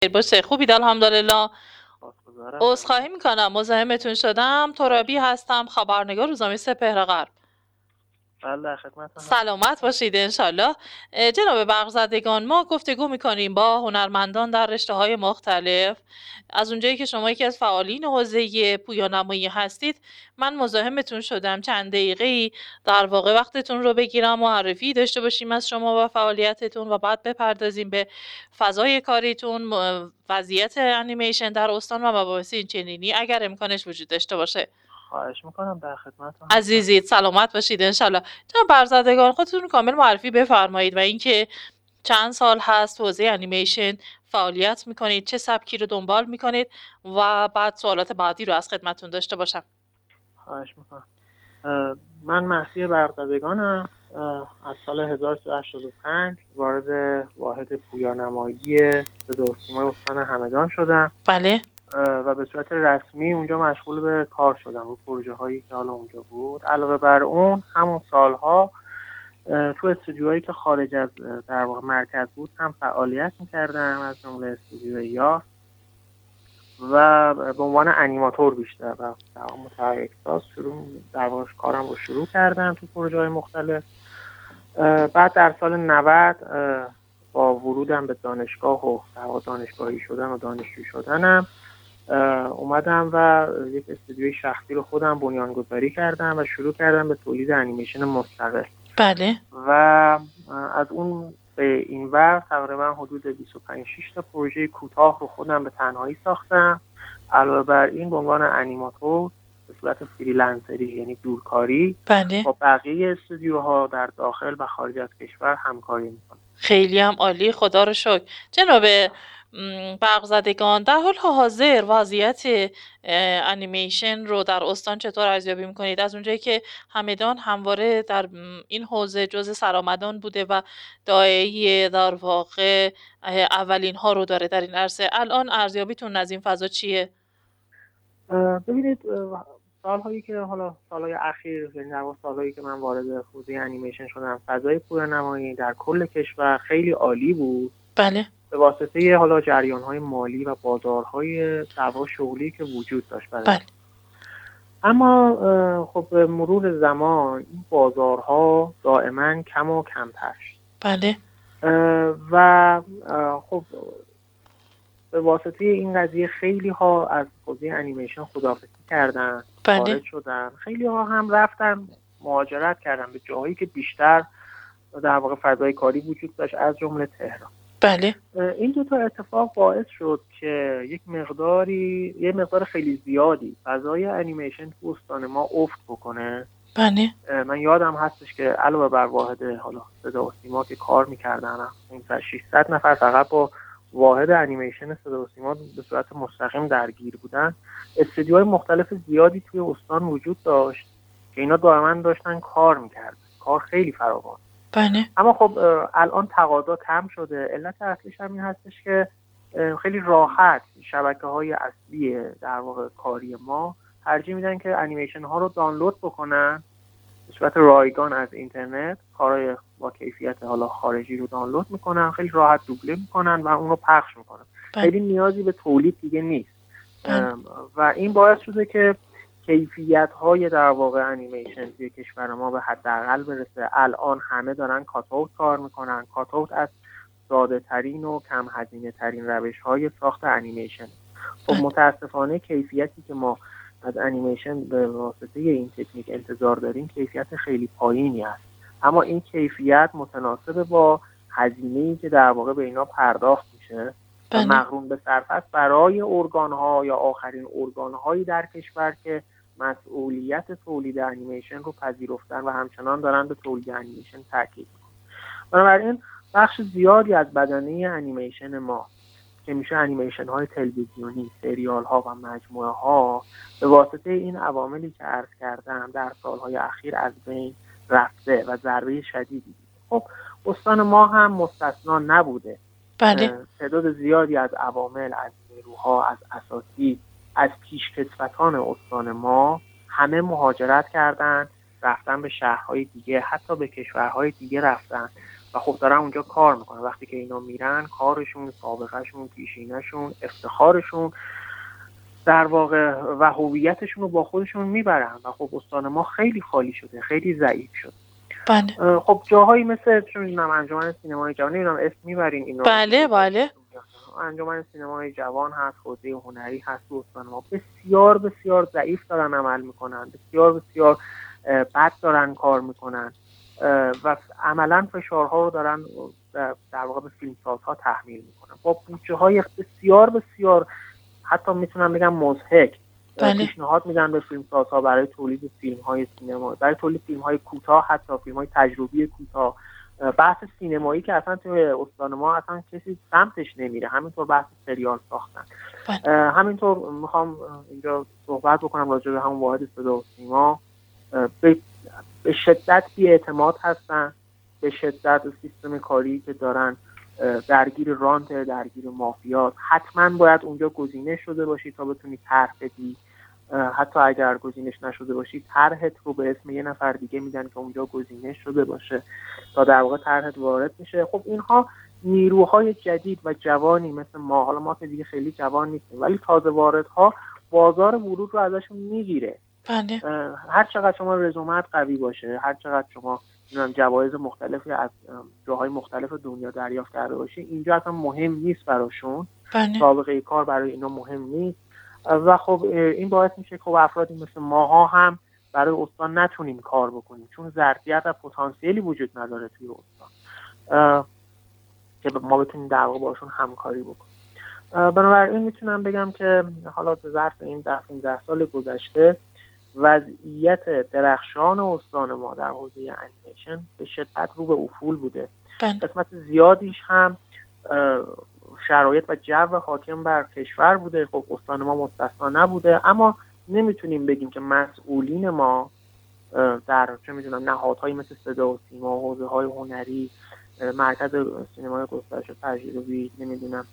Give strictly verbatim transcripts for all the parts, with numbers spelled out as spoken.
باشه. خوبید الحمدلله. سپاسگزارم. عذرخواهی میکنم مزاحمتون شدم. ترابی هستم، خبرنگار روزنامه سپهر غرب. بله در خدمتتون. سلامت باشید انشالله. جناب برق‌زدگان، ما گفتگو میکنیم با هنرمندان در رشته‌های مختلف. از اونجایی که شما یکی از فعالین حوزه پویانمایی هستید، من مزاحمتون شدم چند دقیقه‌ای در واقع وقتتون رو بگیرم، معرفی داشته باشیم از شما و فعالیتتون و بعد بپردازیم به فضای کاریتون، وضعیت انیمیشن در استان و مباحث این چنینی اگر امکانش وجود داشته باشه. خواهش میکنم، در خدمتتون. عزیزید سلامت باشید انشالله. جناب برق‌زدگان، خودتون کامل معرفی بفرمایید و اینکه چند سال هست حوزه انیمیشن فعالیت میکنید، چه سبکی رو دنبال میکنید و بعد سوالات بعدی رو از خدمتتون داشته باشم. خواهش میکنم. من مهدی برق‌زدگانم. از سال هزار و سیصد و هشتاد و پنج وارد واحد پویانمایی صدا و سیمای استان همدان شدم. بله. و به صورت رسمی اونجا مشغول به کار شدم و پروژه هایی که حالا اونجا بود. علاوه بر اون همون سالها تو استودیوهایی که خارج از در واقع مرکز بود هم فعالیت میکردم، از جمله استودیو یاس و به عنوان انیماتور بیشتر و در واقع متحرکساز شروع در واقع کارم رو شروع کردم تو پروژه های مختلف. بعد در سال نود با ورودم به دانشگاه و در واقع دانشگاهی شدن و دانشجو شدنم اومدم و یک استودیوی شخصی رو خودم بنیانگذاری کردم و شروع کردم به تولید انیمیشن مستقل. بله. و از اون به این ور تقریبا حدود بیست و پنج شش تا پروژه کوتاه رو خودم به تنهایی ساختم. علاوه بر این به عنوان انیماتور به صورت فریلنسری یعنی دورکاری بله. با بقیه استودیوها در داخل و خارج از کشور همکاری میکنم. خیلی هم عالی، خدا رو شکر. جناب برق‌زدگان، در حال حاضر وضعیت انیمیشن رو در استان چطور ارزیابی میکنید؟ از اونجایی که همدان همواره در این حوزه جزء سرآمدان بوده و داعیه در واقع اولین ها رو داره در این عرصه، الان ارزیابیتون از این فضا چیه؟ ببینید سالهایی که حالا سالهای اخیر، یعنی در سالهایی که من وارد حوزه انیمیشن شدم، فضای پویانمایی در کل کشور خیلی عالی بود. بله. به واسطه حالا جریان‌های مالی و بازارهای در واقع شغلی که وجود داشت برای بله. اما خب به مرور زمان این بازارها دائما کم و کمتر شد. بله. و خب به واسطه این قضیه خیلی ها از حوزه انیمیشن خداحافظی کردن، خارج شدن. خیلی ها هم رفتن مهاجرت کردن به جاهایی که بیشتر در واقع فضای کاری وجود داشت، از جمله تهران. بله. این دو تا اتفاق باعث شد که یک مقداری یه مقدار خیلی زیادی فضای انیمیشن تو استان ما افت بکنه. بله. من یادم هستش که علاوه بر واحد حالا صدا و سیما که کار می‌کردن، ششصد نفر فقط با واحد انیمیشن صدا و سیما به صورت مستقیم درگیر بودن. استودیوهای مختلف زیادی توی استان وجود داشت که اینا دائما داشتن کار می‌کردن. کار خیلی فراوان. بله. اما خب الان تقاضا کم شده. علت اصلیش هم این هستش که خیلی راحت شبکه‌های اصلی در واقع کاری ما ترجیح میدن که انیمیشن ها رو دانلود بکنن به صورت رایگان از اینترنت، کارهای با کیفیت حالا خارجی رو دانلود میکنن، خیلی راحت دوبله میکنن و اون رو پخش میکنن. خیلی نیازی به تولید دیگه نیست. و این باعث شده که کیفیت های در واقع انیمیشن توی کشور ما به حداقل برسه. الان همه دارن کاتوت کار میکنن. کاتوت از ساده ترین و کم هزینه ترین روش های ساخت انیمیشن. خب متاسفانه کیفیتی که ما از انیمیشن به واسطه این تکنیک انتظار داریم کیفیت خیلی پایینی است. اما این کیفیت متناسب با هزینه‌ای که در واقع به اینا پرداخت میشه و مقرون به صرف است برای ارگان‌ها یا آخرین ارگان‌هایی در کشور که مسئولیت تولید انیمیشن رو پذیرفتن و همچنان دارن به تولید انیمیشن تاکید میکنن. بنابراین بخش زیادی از بدنه انیمیشن ما که میشه انیمیشن های تلویزیونی، سریال ها و مجموعه ها به واسطه این عواملی که عرض کردم در سالهای اخیر از بین رفته و ضربه شدیدی دیده. خب استان ما هم مستثنا نبوده. بله. تعداد زیادی از عوامل، از نیروها، از اساسی، از پیشکسوتان استان ما همه مهاجرت کردن، رفتن به شهرهای دیگه، حتی به کشورهای دیگه رفتن و خب دارن اونجا کار میکنن. وقتی که اینا میرن کارشون، سابقهشون، پیشینهشون، افتخارشون در واقع و هویتشون رو با خودشون میبرن و خب استان ما خیلی خالی شده، خیلی ضعیف شده. بله. خب جاهایی مثل چه میدونم انجمن سینمای جوان، نمیدونم اسم میبرین این رو؟ بله بله. انجمن سینمای جوان هست، حوزه هنری هست تو استان ما، بسیار بسیار ضعیف دارن عمل میکنن، بسیار بسیار بد دارن کار میکنن و عملا فشارها رو دارن در واقع به فیلمسازها تحمیل میکنن با بودجه های بسیار بسیار حتی میتونم بگم مضحک. بله. پیشنهاد میدن به فیلمسازها برای تولید فیلم‌های سینما، برای تولید فیلم‌های کوتاه، حتی فیلم‌های تجربی کوتاه. بحث سینمایی که اصلا توی استان ما اصلا کسی سمتش نمیره، همینطور بحث سریال ساختن. بله. همینطور میخوام اینجا صحبت بکنم راجع به همون واحد صدا و سیما. به, به شدت بی‌اعتماد هستن، به شدت سیستم کاری که دارن درگیر رانت، درگیر مافیات. حتما باید اونجا گزینش شده باشی تا بتونی طرح بدی، حتی اگر گزینش نشده باشی طرحت رو به اسم یه نفر دیگه میدن که اونجا گزینش شده باشه تا در واقع طرحت وارد میشه. خب اینها نیروهای جدید و جوانی مثل ما، حالا ما که دیگه خیلی جوان نیستیم ولی تازه واردها، بازار ورود رو ازشون میگیره. بله. هر چقدر شما رزومت قوی باشه، هر چقدر شما جوایز مختلفی از جاهای مختلف دنیا دریافت کرده باشی، اینجا اصلا مهم نیست براشون. بله. سابقه کار برای اینا مهم نیست و خب این باعث میشه که افرادی مثل ماها هم برای استان نتونیم کار بکنیم، چون ظرفیت و پتانسیلی وجود نداره توی استان که ما بتونیم در واقع باشون همکاری بکنیم. بنابراین میتونم بگم که حالا ظرف این ده پانزده سال گذشته وضعیت درخشان استان ما در حوزه انیمیشن به شدت رو به افول بوده. قسمت زیادیش هم شرایط و جو حاکم بر کشور بوده، خب استان ما مستثنا نبوده، اما نمیتونیم بگیم که مسئولین ما در چه میدونم نهادهایی مثل صدا و سیما، حوزه‌های هنری، مرکز سینمای گسترش و تجربی، نمیدونم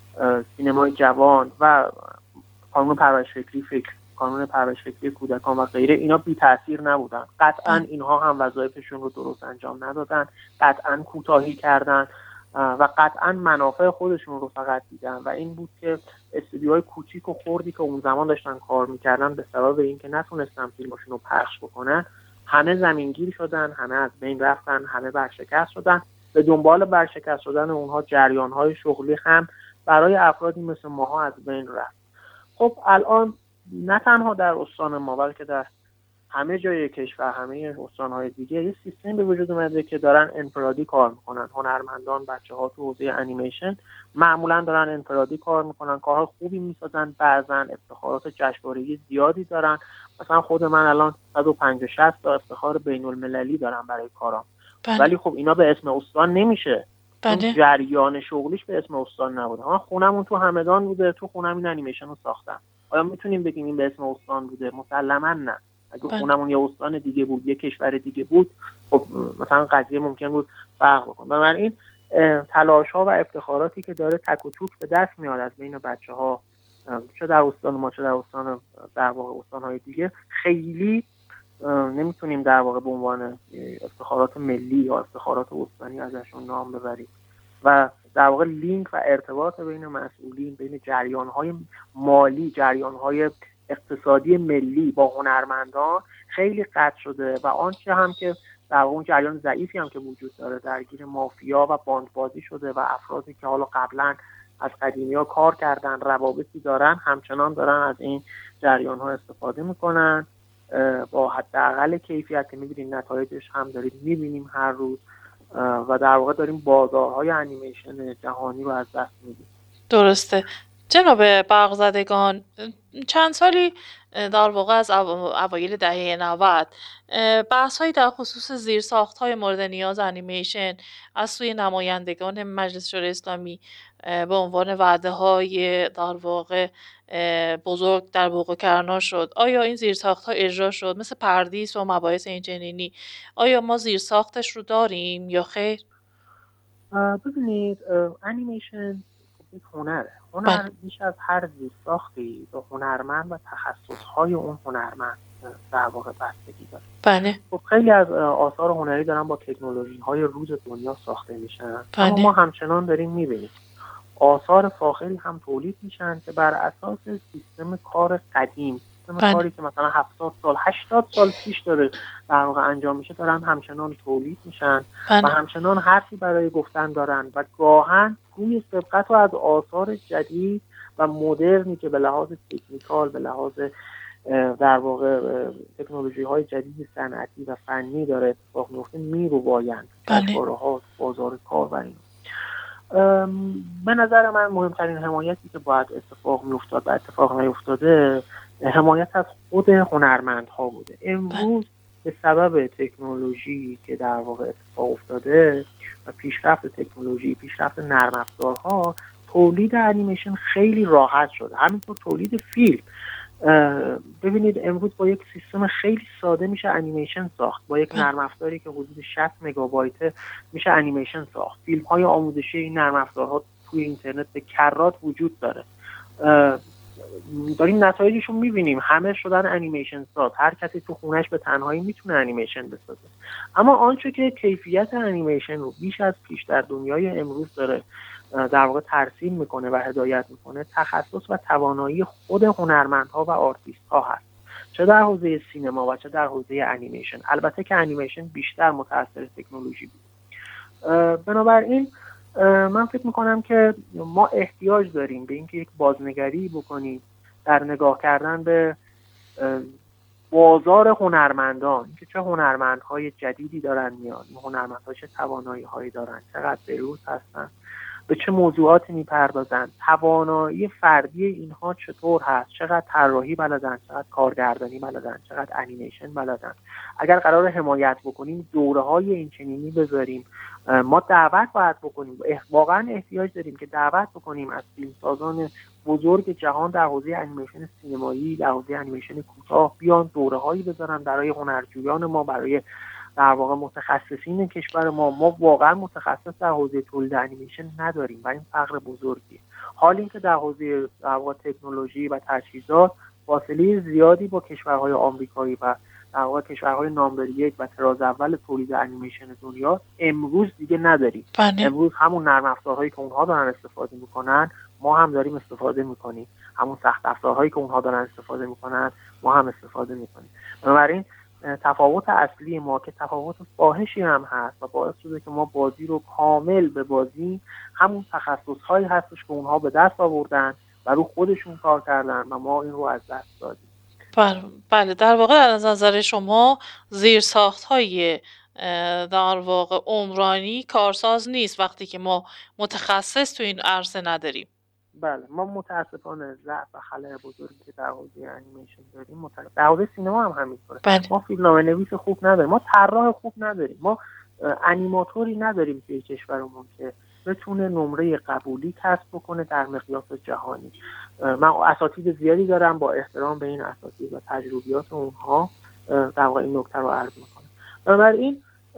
سینمای جوان و قانون پرورش فکری فکر قانون پرورش فکری کودکان و غیره، اینا بی تاثیر نبودن. قطعا اینها هم وظایفشون رو درست انجام ندادن، قطعا کوتاهی کردن و قطعا منافع خودشون رو فقط دیدن و این بود که استودیوهای کوچیک و خردی که اون زمان داشتن کار میکردن به سبب اینکه نتونستن فیلمشون رو پخش بکنن، همه زمینگیر شدن، همه از بین رفتن، همه برشکست شدن. به دنبال برشکست شدن اونها جریان‌های شغلی هم برای افرادی مثل ماها از بین رفت. خب الان نه تنها در استان ما بلکه در همه جای کشور، همه استان‌های دیگه یه سیستم به وجود اومده که دارن انفرادی کار میکنن. هنرمندان، بچه‌ها تو حوزه انیمیشن معمولا دارن انفرادی کار میکنن، کارهای خوبی میسازن، بعضن افتخارات جشنواره‌ای زیادی دارن. مثلا خود من الان صد و پنجاه شصت تا افتخار بین‌المللی دارم برای کارام. بله. ولی خب اینا به اسم استان نمیشه. بله. جریان شغلیش به اسم استان نبوده. من خونمون تو همدان بوده، تو خونم این انیمیشن رو ساختم. آیا میتونیم بگیم این به اسم استان بوده؟ مسلماً نه. اگه بله. خونمون یه استان دیگه بود، یه کشور دیگه بود، خب مثلا قضیه ممکن بود فرق بکنه. بنابراین تلاش‌ها و افتخاراتی که داره تک و توک به دست میاد از بین بچه‌ها، چه در استان ما چه در استان در واقع استان‌های دیگه، خیلی نمیتونیم در واقع به عنوان افتخارات ملی یا افتخارات استانی ازشون نام ببریم و در واقع لینک و ارتباط بین مسئولین، بین جریان‌های مالی، جریان‌های اقتصادی ملی با هنرمندان خیلی قطع شده و آنچه هم که در اون جریان ضعیفی هم که وجود داره درگیر مافیا و باندبازی شده و افرادی که حالا قبلا از قدیمی‌ها کار کردن، روابطی دارن، همچنان دارن از این جریان‌ها استفاده میکنن با حداقل کیفیت که می‌بینید نتایجش هم دارید می‌بینیم هر روز و در واقع داریم بازارهای انیمیشن جهانی رو از دست میدیم. درسته. جناب برق‌زدگان، چند سالی در واقع از اوایل دهه نود بحث‌هایی در خصوص زیرساخت‌های مورد نیاز انیمیشن از سوی نمایندگان مجلس شورای اسلامی به عنوان وعده‌های در واقع بزرگ در واقع کرنا شد. آیا این زیرساخت‌ها اجرا شد؟ مثل پردیس و مباحث اینچنینی آیا ما زیرساختش رو داریم یا خیر؟ ببینید انیمیشن یک هنره. هنر بیش از هر زیرساختی به هنرمند و تخصصهای اون هنرمند در واقع بستگی داره. بله. خب خیلی از آثار هنری دارن با تکنولوژی‌های روز دنیا ساخته میشن، بله. اما ما همچنان داریم میبینیم آثار فاخری هم تولید میشن که بر اساس سیستم کار قدیم، سیستم بله. کاری که مثلا هفتاد سال هشتاد سال پیش داره در واقع انجام میشه، دارن همچنان تولید میشن. بله. و همچنان حرفی برای گفتن دارن و گاهن روی سبقت و از آثار جدید و مدرنی که به لحاظ تکنیکال، به لحاظ در واقع تکنولوژی های جدید صنعتی و فنی داره اتفاق میفته میروبایند جشنواره‌ها، بازار کار و این. به نظر من مهمترین حمایتی که باید اتفاق میافتاد و اتفاق نیفتاده حمایت از خود هنرمندها بوده. امروز به سبب تکنولوژی که در واقع اتفاق افتاده و پیشرفت تکنولوژی، پیشرفت نرم افزارها، تولید انیمیشن خیلی راحت شده. همینطور تولید فیلم. ببینید امروز با یک سیستم خیلی ساده میشه انیمیشن ساخت، با یک نرم افزاری که حدود شصت مگابایت میشه انیمیشن ساخت. فیلم های آموزشی این نرم افزارها توی اینترنت به کرات وجود داره. داریم نتایجش رو میبینیم، همه شدن انیمیشن ساز، هر کسی تو خونش به تنهایی میتونه انیمیشن بسازه. اما آنچه که کیفیت انیمیشن رو بیش از پیش در دنیای امروز داره در واقع ترسیم میکنه و هدایت میکنه، تخصص و توانایی خود هنرمندها و آرتیست‌ها هست، چه در حوزه سینما و چه در حوزه انیمیشن. البته که انیمیشن بیشتر متأثر تکنولوژی بود. بنابراین من فکر میکنم که ما احتیاج داریم به اینکه یک بازنگری بکنیم در نگاه کردن به بازار هنرمندان، که چه هنرمندهای جدیدی دارن میان، این هنرمندها چه توانایی‌هایی دارن، چقدر بروز هستن، به چه موضوعاتی میپردازن، توانایی فردی اینها چطور هست، چقدر طراحی بلدن، چقدر کارگردانی بلدن، چقدر انیمیشن بلدن. اگر قرار حمایت بکنیم دوره‌های این چنینی بذاریم، ما دعوت باید بکنیم، واقعا احتیاج داریم که دعوت بکنیم از فیلمسازان بزرگ جهان در حوزه انیمیشن سینمایی، در حوزه انیمیشن کوتاه بیان دوره‌هایی بذارن برای هنرجویان ما، برای در واقع متخصصین کشور ما. ما واقعا متخصص در حوزه تولید انیمیشن نداریم و این فقر بزرگیه. حال اینکه در حوزه در واقع تکنولوژی و تجهیزات فاصله زیادی با کشورهای آمریکایی و در واقع کشورهای نامبر یک و تراز اول تولید انیمیشن دنیا امروز دیگه نداریم. بله. امروز همون نرم افزارهایی که اونها دارن استفاده میکنن ما هم داریم استفاده میکنیم، همون سخت افزارهایی که اونها دارن استفاده میکنن ما هم استفاده میکنیم. بنابراین تفاوت اصلی ما که تفاوت فاحشی هم هست و باعث شده که ما بازی رو کامل به بازی همون تخصص‌هایی هستش که اونها به دست آوردن و رو خودشون کار کردن و ما این رو از دست دادیم. بله، در واقع از نظر شما زیرساخت‌های در واقع عمرانی کارساز نیست وقتی که ما متخصص تو این عرصه نداریم. بله، ما متاسفانه ضعف و خلأ بزرگی که در حوزه انیمیشن داریم، متاسفانه در حوزه سینما هم همینطوره. بله. ما فیلمنامه‌نویس خوب نداریم، ما طراح خوب نداریم، ما انیماتوری نداریم توی کشورمون که بتونه نمره قبولی کسب بکنه در مقیاس جهانی. من اساتید زیادی دارم، با احترام به این اساتید و تجربیات اونها در واقع این نکته رو عرض می‌کنم. بنابراین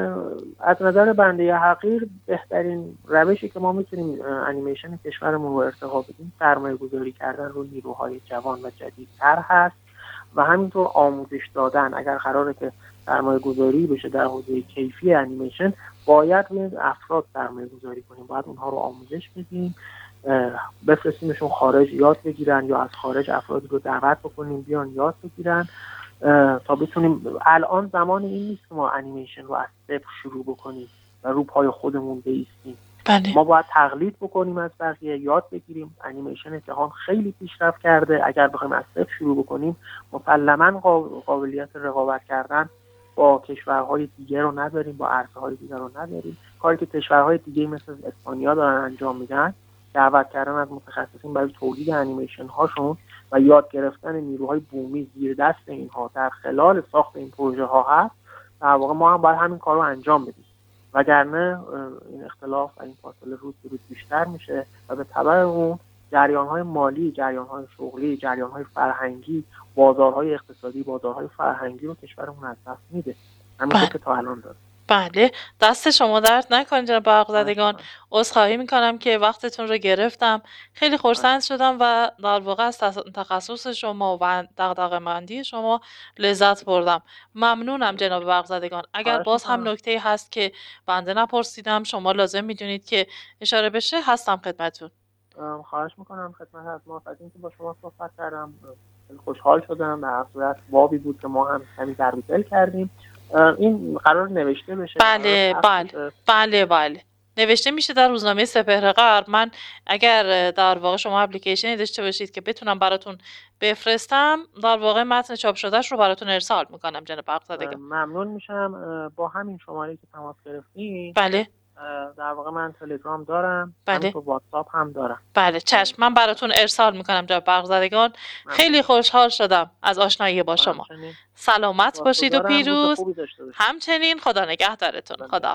از نظر بنده حقیر بهترین روشی که ما میتونیم انیمیشن کشورمون رو ارتقا بدیم سرمایه گذاری کردن رو نیروهای جوان و جدیدتر هست و همینطور آموزش دادن. اگر قراره که سرمایه گذاری بشه در حوزه کیفی انیمیشن باید روی افراد سرمایه گذاری کنیم، باید اونها رو آموزش بدیم، بفرستیمشون خارج یاد بگیرن یا از خارج افرادی رو دعوت بکنیم بیان یاد بگیرن تا بتونیم. الان زمان این نیست که ما انیمیشن رو از صفر شروع بکنیم و رو پای خودمون بایستیم. بله. ما باید تقلید بکنیم از بقیه، یاد بگیریم. انیمیشن جهان خیلی پیشرفت کرده، اگر بخوایم از صفر شروع بکنیم مسلماً قابلیت رقابت کردن با کشورهای دیگه رو نداریم، با عرصه‌های دیگه رو نداریم. کاری که کشورهای دیگه مثل اسپانیا دارن انجام میدن، دعوت کردن از متخصصین برای تولید انیمیشن هاشون و یاد گرفتن نیروهای بومی زیر دست اینها در خلال ساخت این پروژه ها هست. در واقع ما هم باید همین کار رو انجام بدیم، وگرنه این اختلاف و این فاصله روز به روز بیشتر میشه و به تبع اون جریان‌های مالی، جریان‌های شغلی، جریان‌های فرهنگی، بازارهای اقتصادی، بازارهای فرهنگی رو کشورمون از دست میده. همینطور که تا الان داره. بله، دست شما درد نکنه جناب برقزدگان. عذرخواهی میکنم که وقتتون رو گرفتم. خیلی خرسند شدم و در واقع از تخصص شما و دغدغه‌مندی شما لذت بردم. ممنونم جناب برقزدگان. اگر باز هم نکته هست که بنده نپرسیدم شما لازم میدونید که اشاره بشه، هستم خدمتتون. خواهش میکنم خدمت از ما. از اینکه با شما صحبت کردم خیلی خوشحال شدم. در صورت بابی بود که ما هم کمی در دل کردیم. این قرار نوشته بشه. بله بله بله بله نوشته میشه در روزنامه سپهر غرب. من اگر در واقع شما اپلیکیشنی داشته باشید که بتونم براتون بفرستم، در واقع متن چاپ شدهش رو براتون ارسال میکنم جناب برقزدگان. ممنون میشم. با همین شماره که تماس گرفتین. بله در واقع من تلگرام دارم، بله واتساپ هم دارم. بله چشم، من براتون ارسال میکنم جناب برقزدگان. خیلی خوشحال شدم از آشنایی با شما. سلامت باشید و پیروز. همچنین خدا نگهدارتون. خدا